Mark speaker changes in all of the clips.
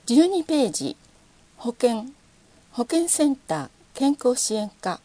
Speaker 1: 12ページ、保健センター健康支援課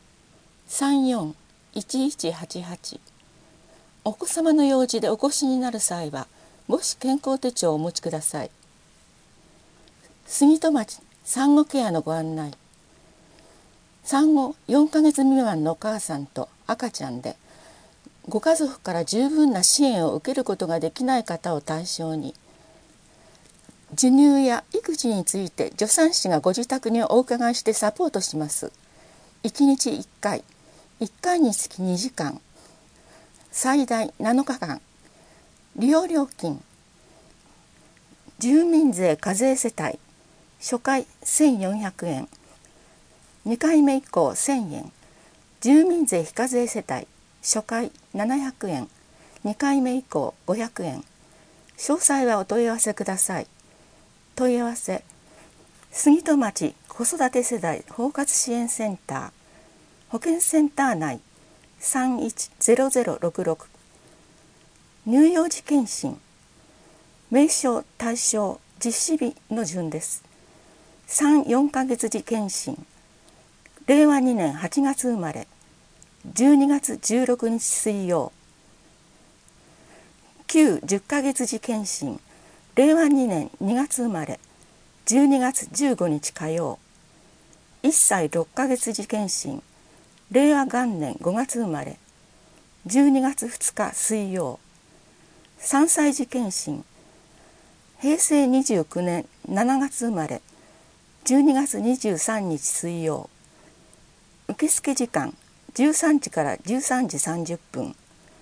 Speaker 1: 34-1188。 お子様の用事でお越しになる際は母子健康手帳をお持ちください。杉戸町産後ケアのご案内。産後4ヶ月未満のお母さんと赤ちゃんでご家族から十分な支援を受けることができない方を対象に、授乳や育児について助産師がご自宅にお伺いしてサポートします。1日1回、1回につき2時間、最大7日間。利用料金、住民税課税世帯初回1400円、2回目以降1000円、住民税非課税世帯初回700円、2回目以降500円。詳細はお問い合わせください。問い合わせ、杉戸町子育て世代包括支援センター、保健センター内310066。乳幼児健診、名称対象実施日の順です。3、4ヶ月時健診、令和2年8月生まれ、12月16日水曜。9、10ヶ月時健診、令和2年2月生まれ、12月15日火曜。1歳6ヶ月時健診、令和元年5月生まれ、12月2日水曜。3歳児健診、平成29年7月生まれ、12月23日水曜。受付時間13時から13時30分。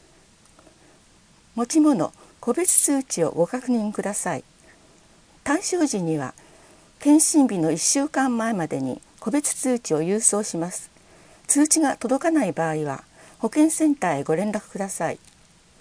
Speaker 1: 持ち物、個別通知をご確認ください。対象時には検診日の1週間前までに個別通知を郵送します。通知が届かない場合は保健センターへご連絡ください。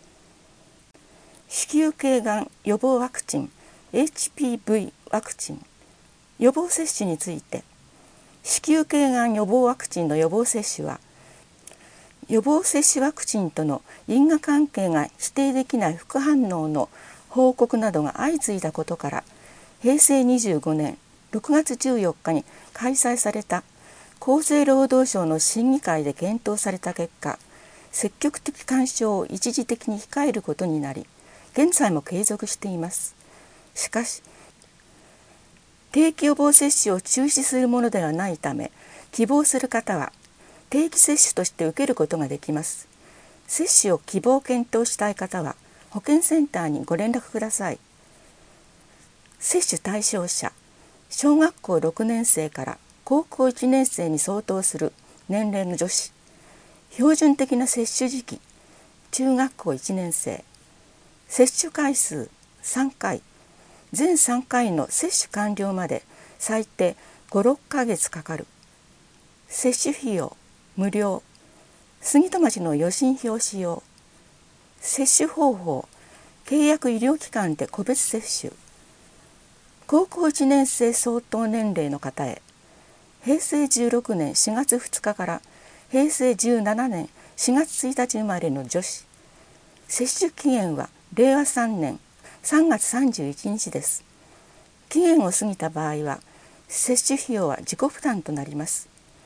Speaker 1: 子宮頸がん予防ワクチン HPV ワクチン予防接種について、子宮頸がん予防ワクチンの予防接種は予防接種ワクチンとの因果関係が否定できない副反応の報告などが相次いだことから、平成25年6月14日に開催された厚生労働省の審議会で検討された結果、積極的勧奨を一時的に控えることになり、現在も継続しています。しかし、定期予防接種を中止するものではないため、希望する方は定期接種として受けることができます。接種を希望検討したい方は保健センターにご連絡ください。接種対象者、小学校6年生から高校1年生に相当する年齢の女子。標準的な接種時期、中学校1年生。接種回数3回。全3回の接種完了まで最低5、6ヶ月かかる。接種費用無料。杉戸町の予診票使用。接種方法、契約医療機関で個別接種。高校1年生相当年齢の方へ、平成16年4月2日から平成17年4月1日生まれの女子。接種期限は令和3年3月31日です。期限を過ぎた場合は接種費用は自己負担となります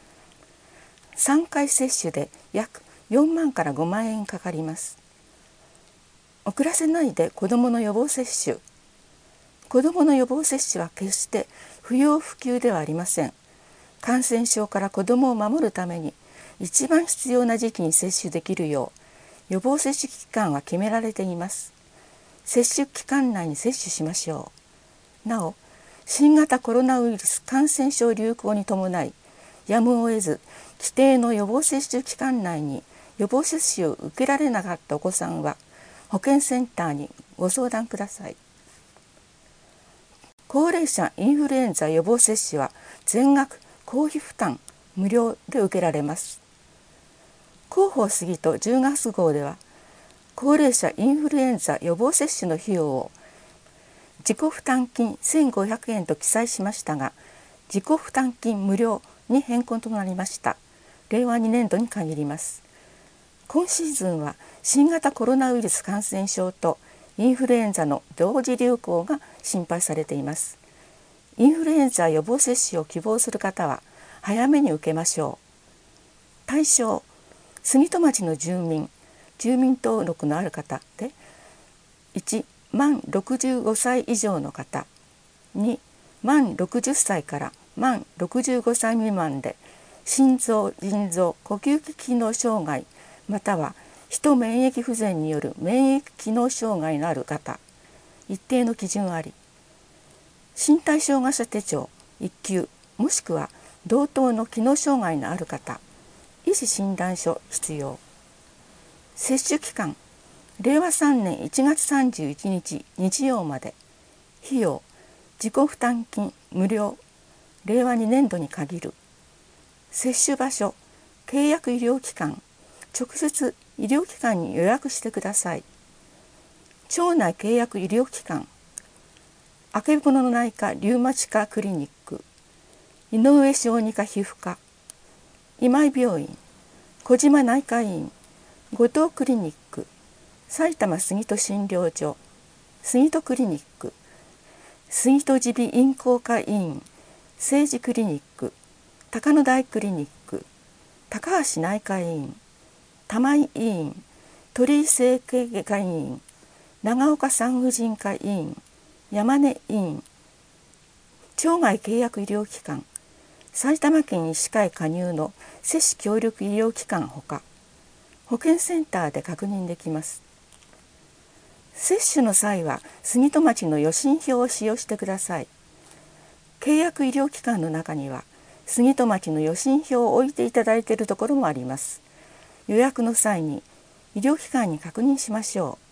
Speaker 1: 。3回接種で約4万から5万円かかります。遅らせないで子どもの予防接種。子どもの予防接種は決して不要不急ではありません。感染症から子どもを守るために一番必要な時期に接種できるよう予防接種期間は決められています。接種期間内に接種しましょう。なお、新型コロナウイルス感染症流行に伴い、やむを得ず規定の予防接種期間内に予防接種を受けられなかったお子さんは保健センターにご相談ください。高齢者インフルエンザ予防接種は全額公費負担無料で受けられます。広報杉戸10月号では高齢者インフルエンザ予防接種の費用を自己負担金1500円と記載しましたが、自己負担金無料に変更となりました。令和2年度に限ります。今シーズンは新型コロナウイルス感染症とインフルエンザの同時流行が心配されています。 インフルエンザ予防接種を希望する方は早めに受けましょう。対象、杉戸町の住民登録のある方で、1、満65歳以上の方、2、満60歳から満65歳未満で心臓・腎臓・呼吸器機能障害またはヒト免疫不全による免疫機能障害のある方、一定の基準あり、身体障害者手帳1級もしくは同等の機能障害のある方、医師診断書必要。接種期間、令和3年1月31日日曜まで。費用、自己負担金無料。令和2年度に限る。接種場所、契約医療機関、直接医療機関に予約してください。町内契約医療機関、あけぼの内科リウマチ科クリニック、井上小児科皮膚科、今井病院、小島内科医院、後藤クリニック、埼玉杉戸診療所、杉戸クリニック、杉戸耳鼻咽喉科医院、聖治クリニック、高野台クリニック、高橋内科医院、玉井医院、鳥居整形外科医院、長岡産婦人科医院、山根医院、町外契約医療機関、埼玉県医師会加入の接種協力医療機関ほか、保健センターで確認できます。接種の際は杉戸町の予診票を使用してください。契約医療機関の中には杉戸町の予診票を置いていただいているところもあります。予約の際に医療機関に確認しましょう。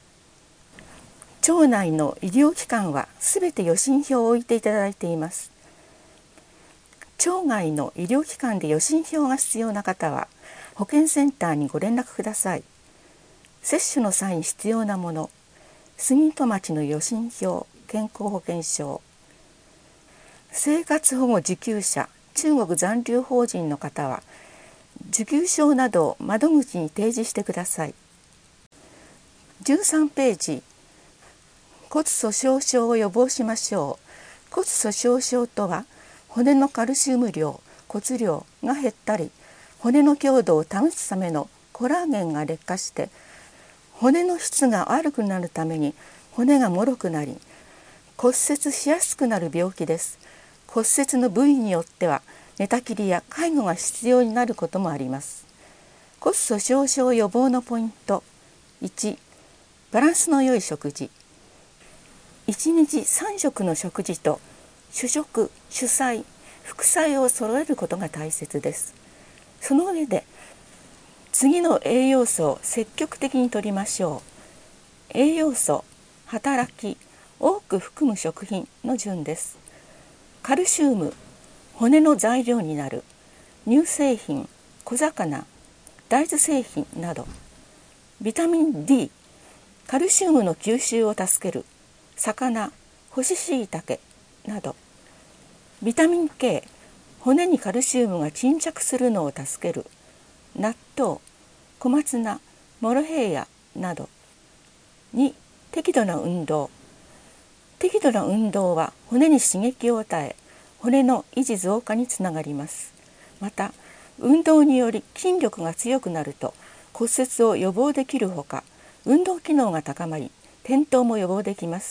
Speaker 1: 町内の医療機関はすべて予診票を置いていただいています。町外の医療機関で予診票が必要な方は保健センターにご連絡ください。接種の際に必要なもの、杉戸町の予診票、健康保険証、生活保護受給者、中国残留邦人の方は受給証などを窓口に提示してください。13ページ、骨粗しょう症を予防しましょう。骨粗しょう症とは、骨のカルシウム量、骨量が減ったり、骨の強度を保つためのコラーゲンが劣化して、骨の質が悪くなるために骨が脆くなり、骨折しやすくなる病気です。骨折の部位によっては、寝たきりや介護が必要になることもあります。骨粗しょう症予防のポイント。1、バランスの良い食事。1日3食の食事と主食、主菜、副菜を揃えることが大切です。その上で次の栄養素を積極的に摂りましょう。栄養素、働き、多く含む食品の順です。カルシウム、骨の材料になる乳製品、小魚、大豆製品など。ビタミン D、カルシウムの吸収を助ける魚、干し椎茸など。ビタミン K、骨にカルシウムが沈着するのを助ける納豆、小松菜、モロヘイヤなど。2、適度な運動。適度な運動は骨に刺激を与え、骨の維持増加につながります。また、運動により筋力が強くなると骨折を予防できるほか、運動機能が高まり、転倒も予防できます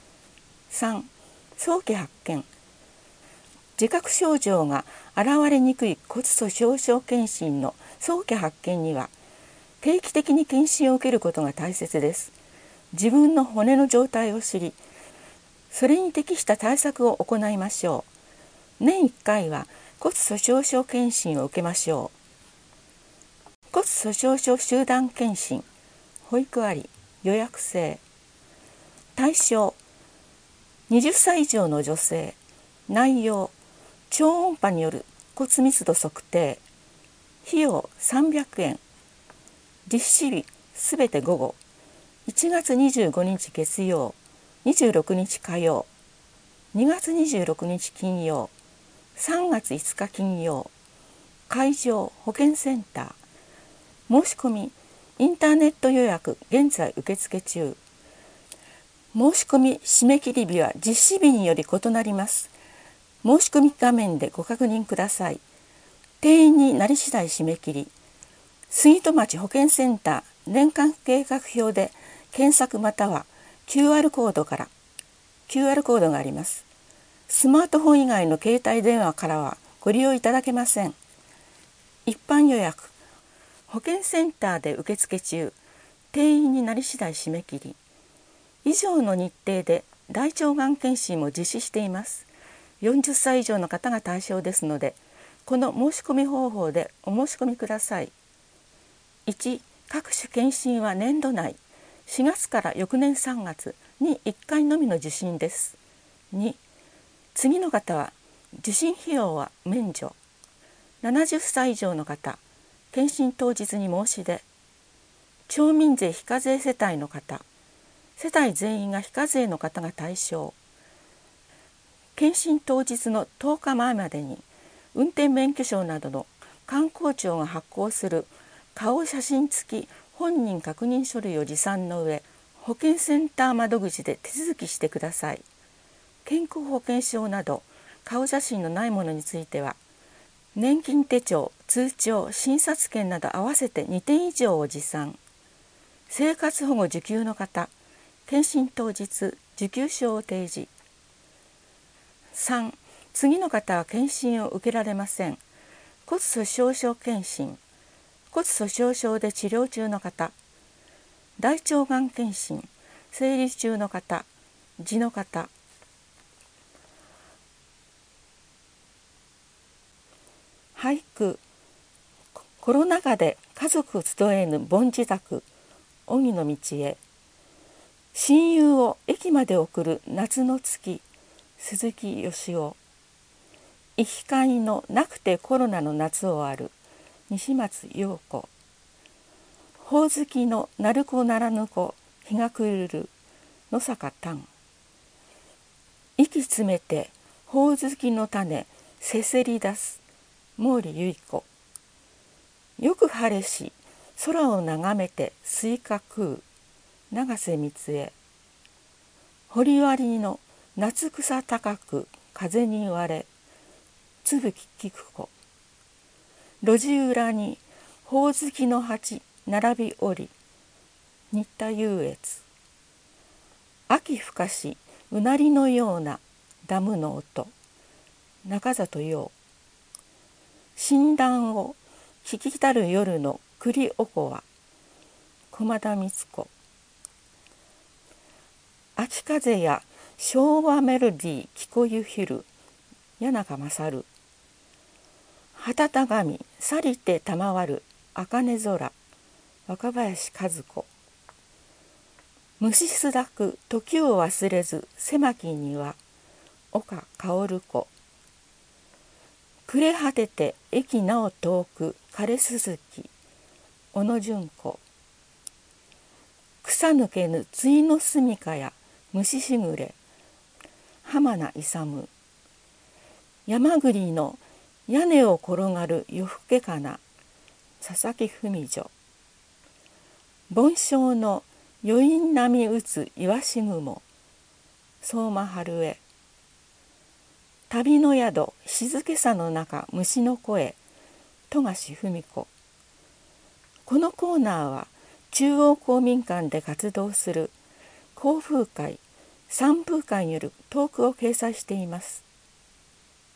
Speaker 1: 。3、早期発見。自覚症状が現れにくい骨粗しょう症検診の早期発見には、定期的に検診を受けることが大切です。自分の骨の状態を知り、それに適した対策を行いましょう。年1回は骨粗しょう症検診を受けましょう。骨粗しょう症集団検診、保育あり、予約制。対象、20歳以上の女性。内容、超音波による骨密度測定。費用300円。実施日すべて午後。1月25日月曜、26日火曜、2月26日金曜、3月5日金曜。会場保健センター。申し込みインターネット予約現在受付中。申し込み締め切り日は実施日により異なります。 申し込み画面でご確認ください。定員になり次第締め切り。杉戸町保健センター年間計画表で検索または QR コードがあります。スマートフォン以外の携帯電話からはご利用いただけません。一般予約、保健センターで受付中、定員になり次第締め切り。以上の日程で大腸がん検診も実施しています。40歳以上の方が対象ですので、この申し込み方法でお申し込みください。1、各種検診は年度内、4月から翌年3月に1回のみの受診です。2、次の方は受診費用は免除。70歳以上の方、検診当日に申し出。町民税非課税世帯の方、世帯全員が非課税の方が対象。検診当日の10日前までに運転免許証などの観光庁が発行する顔写真付き本人確認書類を持参の上、保健センター窓口で手続きしてください。健康保険証など顔写真のないものについては、年金手帳、通帳、診察券など合わせて2点以上を持参。生活保護受給の方、検診当日受給証を提示。3、次の方は検診を受けられません。骨粗しょう症検診、骨粗しょう症で治療中の方、大腸がん検診、生理中の方、痔の方。俳句、コロナ禍で家族集えぬ凡自宅、荻の道へ。親友を駅まで送る夏の月、鈴木よしお。生きがいのなくてコロナの夏をある、西松陽子。ほおずきの鳴子ならぬ子、日が暮るる、野坂丹。息詰めてほおずきの種、せせり出す、毛利結子。よく晴れし、空を眺めてスイカ食う、永瀬光恵。堀割の夏草高く風に割れ、つぶき菊子。路地裏にほおずきの鉢並びおり、新田優越。秋深しうなりのようなダムの音、中里陽。診断を聞きたる夜の栗おこわ、駒田光子。秋風や昭和メロディー聞こゆひる、谷中勝。旗たがみさりて賜る茜空、若林和子。虫すだく時を忘れず狭き庭、岡薫子。暮れ果てて駅なお遠く枯れ鈴木、小野純子。草抜けぬついのすみかや虫しぐれ、浜名勇。山栗の屋根を転がる夜更けかな、佐々木文女。盆鐘の余韻波打つ岩し雲、相馬春江。旅の宿静けさの中虫の声、富樫文子。このコーナーは中央公民館で活動する講風会、三風会によるトークを掲載しています。